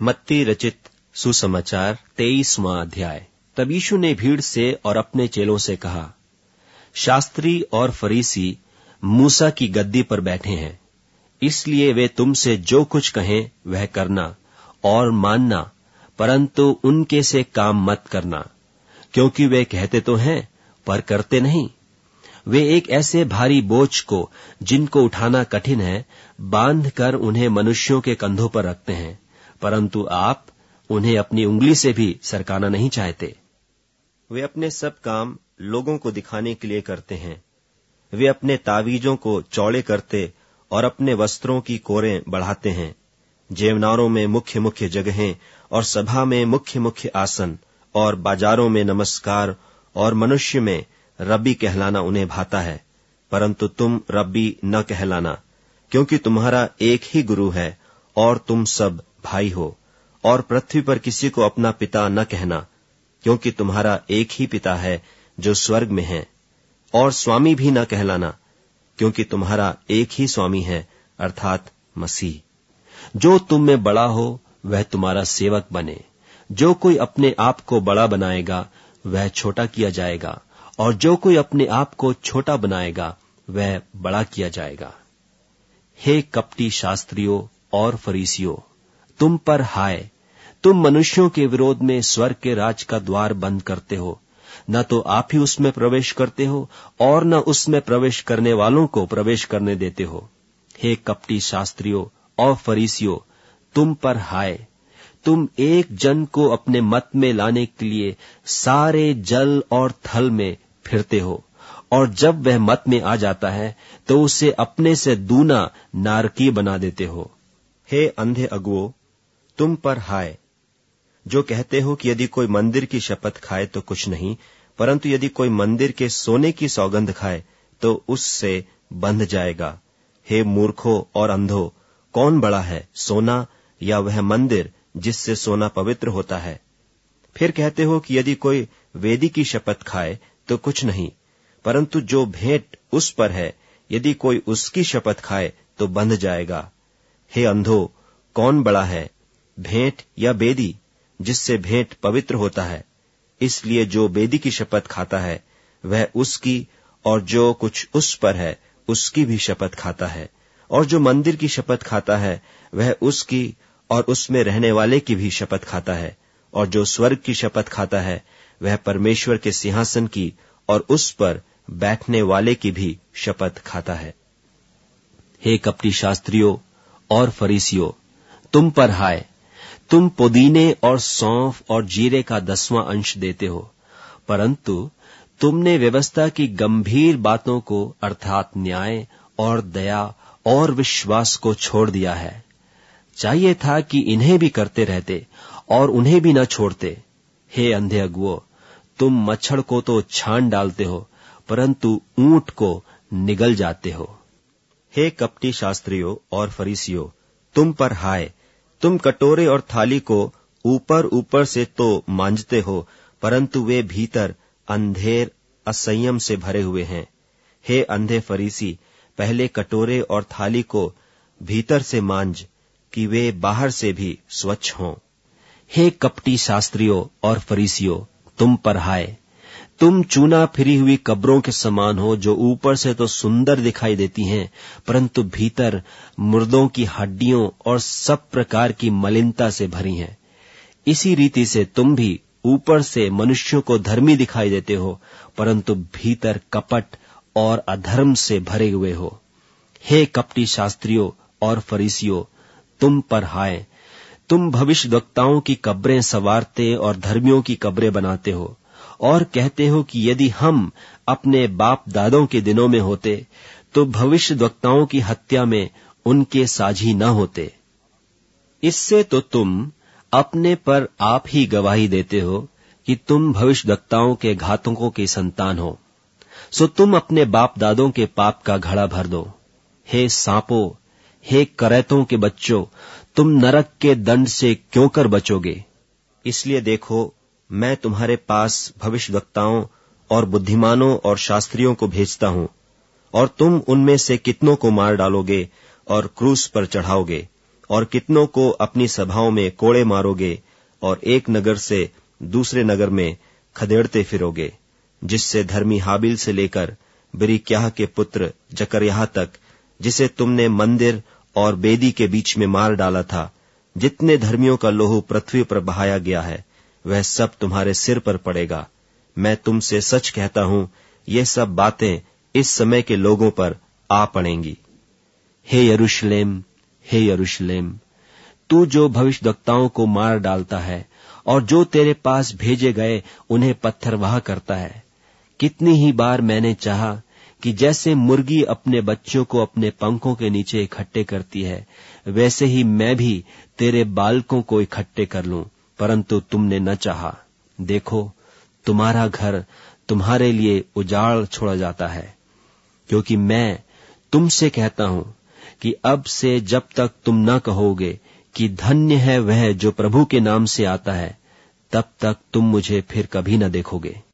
मत्ती रचित सुसमाचार 23वां अध्याय। तब यीशु ने भीड़ से और अपने चेलों से कहा, शास्त्री और फरीसी मूसा की गद्दी पर बैठे हैं, इसलिए वे तुमसे जो कुछ कहें वह करना और मानना, परंतु उनके से काम मत करना, क्योंकि वे कहते तो हैं पर करते नहीं। वे एक ऐसे भारी बोझ को, जिनको उठाना कठिन है, बांधकर उन्हें मनुष्यों के कंधों पर रखते हैं, परंतु आप उन्हें अपनी उंगली से भी सरकाना नहीं चाहते। वे अपने सब काम लोगों को दिखाने के लिए करते हैं। वे अपने तावीजों को चौड़े करते और अपने वस्त्रों की कोरें बढ़ाते हैं। जेवनारों में मुख्य मुख्य जगहें और सभा में मुख्य मुख्य आसन और बाजारों में नमस्कार और मनुष्य में रब्बी कहलाना उन्हें भाता है, परंतु तुम रब्बी न कहलाना, क्योंकि तुम्हारा एक ही गुरु है और तुम सब भाई हो। और पृथ्वी पर किसी को अपना पिता न कहना, क्योंकि तुम्हारा एक ही पिता है जो स्वर्ग में है। और स्वामी भी न कहलाना, क्योंकि तुम्हारा एक ही स्वामी है, अर्थात मसीह। जो तुम में बड़ा हो वह तुम्हारा सेवक बने। जो कोई अपने आप को बड़ा बनाएगा वह छोटा किया जाएगा, और जो कोई अपने आप को छोटा बनाएगा वह बड़ा किया जाएगा। हे कपटी शास्त्रियों और फरीसियों, तुम पर हाय, तुम मनुष्यों के विरोध में स्वर्ग के राज का द्वार बंद करते हो। न तो आप ही उसमें प्रवेश करते हो और न उसमें प्रवेश करने वालों को प्रवेश करने देते हो। हे कपटी शास्त्रियों और फरीसियों, तुम पर हाय, तुम एक जन को अपने मत में लाने के लिए सारे जल और थल में फिरते हो, और जब वह मत में आ जाता है तो उसे अपने से दूना नारकीय बना देते हो। हे अंधे अगुओं, तुम पर हाय, जो कहते हो कि यदि कोई मंदिर की शपथ खाए तो कुछ नहीं, परंतु यदि कोई मंदिर के सोने की सौगंध खाए तो उससे बंध जाएगा। हे मूर्खों और अंधों, कौन बड़ा है, सोना या वह मंदिर जिससे सोना पवित्र होता है? फिर कहते हो कि यदि कोई वेदी की शपथ खाए तो कुछ नहीं, परंतु जो भेंट उस पर है, यदि कोई उसकी शपथ खाए तो बंध जाएगा। हे अंधो, कौन बड़ा है, भेंट या बेदी जिससे भेंट पवित्र होता है? इसलिए जो बेदी की शपथ खाता है वह उसकी, और जो कुछ उस पर है उसकी भी शपथ खाता है। और जो मंदिर की शपथ खाता है वह उसकी और उसमें रहने वाले की भी शपथ खाता है। और जो स्वर्ग की शपथ खाता है वह परमेश्वर के सिंहासन की और उस पर बैठने वाले की भी शपथ खाता है। हे कपटी शास्त्रियों और फरीसियों, तुम पर हाय, तुम पुदीने और सौंफ और जीरे का 10वां अंश देते हो, परंतु तुमने व्यवस्था की गंभीर बातों को, अर्थात न्याय और दया और विश्वास को छोड़ दिया है। चाहिए था कि इन्हें भी करते रहते और उन्हें भी न छोड़ते। हे अंधे अगुओं, तुम मच्छर को तो छान डालते हो, परंतु ऊंट को निगल जाते हो। हे कपटी शास्त्रियों और फरीसियों, तुम पर हाय, तुम कटोरे और थाली को ऊपर ऊपर से तो मांजते हो, परंतु वे भीतर अंधेर असंयम से भरे हुए हैं। हे अंधे फरीसी, पहले कटोरे और थाली को भीतर से मांज, कि वे बाहर से भी स्वच्छ हों। हे कपटी शास्त्रियों और फरीसियों, तुम पर हाय, तुम चूना फिरी हुई कब्रों के समान हो, जो ऊपर से तो सुंदर दिखाई देती हैं, परंतु भीतर मुर्दों की हड्डियों और सब प्रकार की मलिनता से भरी हैं। इसी रीति से तुम भी ऊपर से मनुष्यों को धर्मी दिखाई देते हो, परंतु भीतर कपट और अधर्म से भरे हुए हो। हे कपटी शास्त्रियों और फरीसियों, तुम पर हाय, तुम भविष्यद्वक्ताओं की कब्रें संवारते और धर्मियों की कब्रें बनाते हो, और कहते हो कि यदि हम अपने बाप दादों के दिनों में होते तो भविष्यद्वक्ताओं की हत्या में उनके साझी न होते। इससे तो तुम अपने पर आप ही गवाही देते हो कि तुम भविष्यद्वक्ताओं के घातकों की संतान हो। सो तुम अपने बाप दादों के पाप का घड़ा भर दो। हे सांपों, हे करैतों के बच्चों, तुम नरक के दंड से क्यों कर बचोगे? इसलिए देखो, मैं तुम्हारे पास भविष्यद्वक्ताओं और बुद्धिमानों और शास्त्रियों को भेजता हूं, और तुम उनमें से कितनों को मार डालोगे और क्रूस पर चढ़ाओगे, और कितनों को अपनी सभाओं में कोड़े मारोगे और एक नगर से दूसरे नगर में खदेड़ते फिरोगे, जिससे धर्मी हाबिल से लेकर बिरिक्याह के पुत्र जकर्याह तक, जिसे तुमने मंदिर और बेदी के बीच में मार डाला था, जितने धर्मियों का लोहू पृथ्वी पर बहाया गया है, वह सब तुम्हारे सिर पर पड़ेगा। मैं तुमसे सच कहता हूं, ये सब बातें इस समय के लोगों पर आ पड़ेंगी। हे यरूशलेम, हे यरूशलेम, तू जो भविष्यद्वक्ताओं को मार डालता है और जो तेरे पास भेजे गए उन्हें पत्थरवाह करता है, कितनी ही बार मैंने चाहा कि जैसे मुर्गी अपने बच्चों को अपने पंखों के नीचे इकट्ठे करती है, वैसे ही मैं भी तेरे बालकों को इकट्ठे कर लूं, परंतु तुमने न चाहा। देखो, तुम्हारा घर तुम्हारे लिए उजाड़ छोड़ा जाता है, क्योंकि मैं तुमसे कहता हूं कि अब से जब तक तुम न कहोगे कि धन्य है वह जो प्रभु के नाम से आता है, तब तक तुम मुझे फिर कभी न देखोगे।